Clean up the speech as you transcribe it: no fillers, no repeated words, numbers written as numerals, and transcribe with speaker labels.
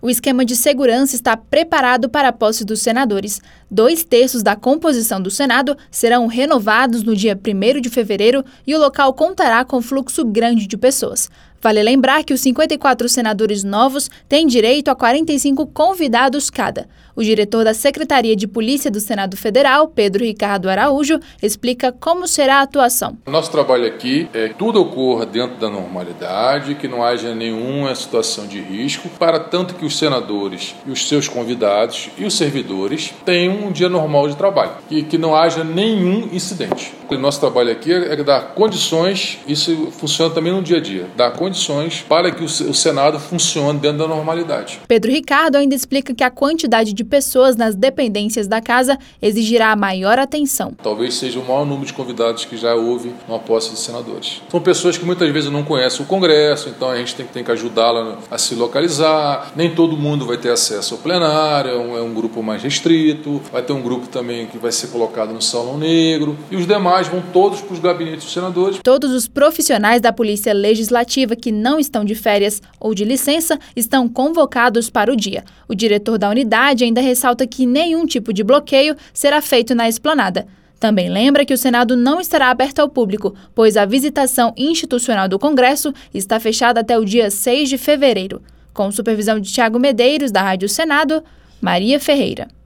Speaker 1: O esquema de segurança está preparado para a posse dos senadores. 2/3 da composição do Senado serão renovados no dia 1º de fevereiro e o local contará com fluxo grande de pessoas. Vale lembrar que os 54 senadores novos têm direito a 45 convidados cada. O diretor da Secretaria de Polícia do Senado Federal, Pedro Ricardo Araújo, explica como será a atuação.
Speaker 2: Nosso trabalho aqui é que tudo ocorra dentro da normalidade, que não haja nenhuma situação de risco, para tanto que os senadores e os seus convidados e os servidores tenham um dia normal de trabalho e que não haja nenhum incidente. O nosso trabalho aqui é dar condições, isso funciona também no dia a dia, dar condições para que o Senado funcione dentro da normalidade.
Speaker 1: Pedro Ricardo ainda explica que a quantidade de pessoas nas dependências da casa exigirá maior atenção.
Speaker 2: Talvez seja o maior número de convidados que já houve numa posse de senadores. São pessoas que muitas vezes não conhecem o Congresso, então a gente tem que ajudá-la a se localizar. Nem todo mundo vai ter acesso ao plenário, é um grupo mais restrito, vai ter um grupo também que vai ser colocado no Salão Negro e os demais vão todos para os gabinetes dos senadores.
Speaker 1: Todos os profissionais da Polícia Legislativa que não estão de férias ou de licença estão convocados para o dia. O diretor da unidade ainda ressalta que nenhum tipo de bloqueio será feito na esplanada. Também lembra que o Senado não estará aberto ao público, pois a visitação institucional do Congresso está fechada até o dia 6 de fevereiro. Com supervisão de Thiago Medeiros, da Rádio Senado, Maria Ferreira.